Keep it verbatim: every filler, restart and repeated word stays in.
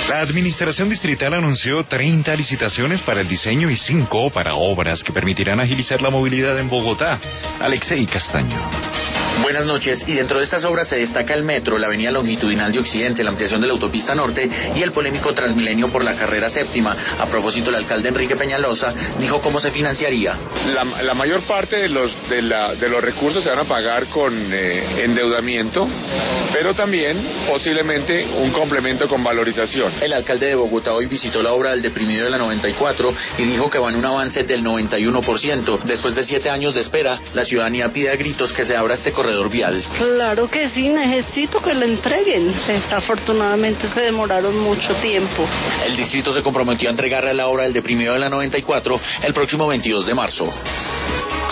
La Administración Distrital anunció treinta licitaciones para el diseño y cinco para obras que permitirán agilizar la movilidad en Bogotá. Alexei Castaño. Buenas noches. Y dentro de estas obras se destaca el metro, la avenida longitudinal de Occidente, la ampliación de la autopista norte y el polémico Transmilenio por la carrera séptima. A propósito, el alcalde Enrique Peñalosa dijo cómo se financiaría. La, la mayor parte de los, de, la, de los recursos se van a pagar con eh, endeudamiento, pero también posiblemente un complemento con valorización. El alcalde de Bogotá hoy visitó la obra del deprimido de la noventa y cuatro y dijo que va en un avance del noventa y uno por ciento. Después de siete años de espera, la ciudadanía pide a gritos que se abra este corredor vial. Claro que sí, necesito que lo entreguen. Desafortunadamente se demoraron mucho tiempo. El distrito se comprometió a entregarle la obra del deprimido de la noventa y cuatro el próximo veintidós de marzo.